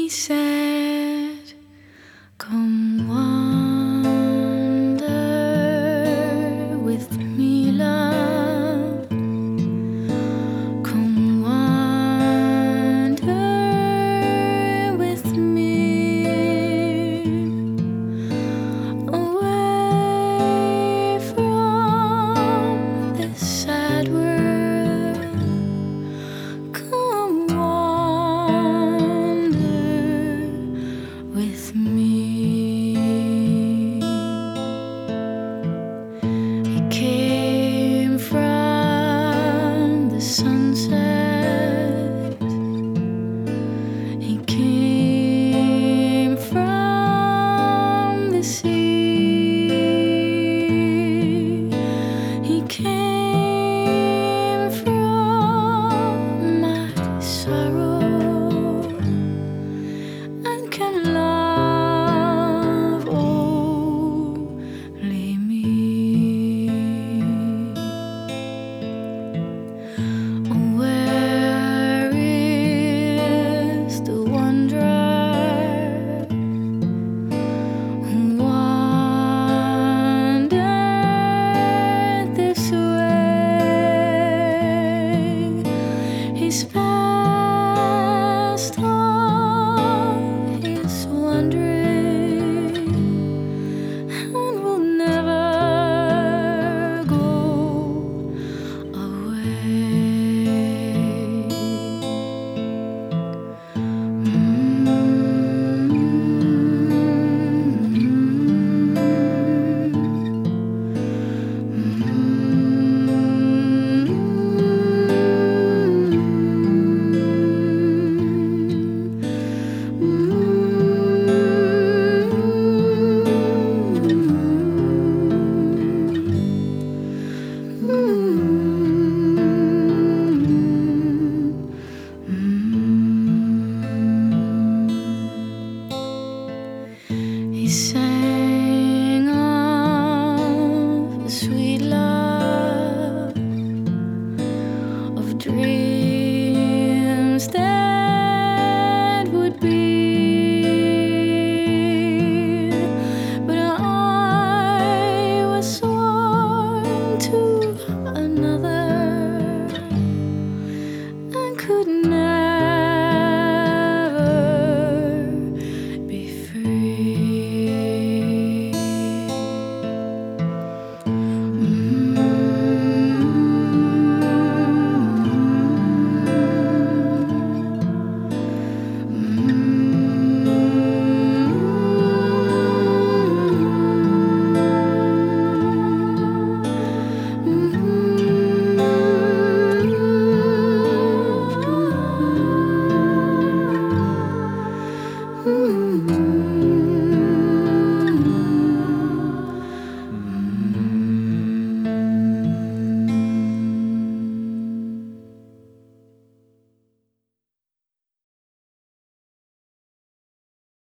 He said, "Come wander with me, love. Come wander with me away from this sad world. Come wander with me." He came from the sunset. He came from the sea. He came from my sorrow and can love only me. Where is the wanderer who wandered this way? He's past all his wandering and will never go away. He said,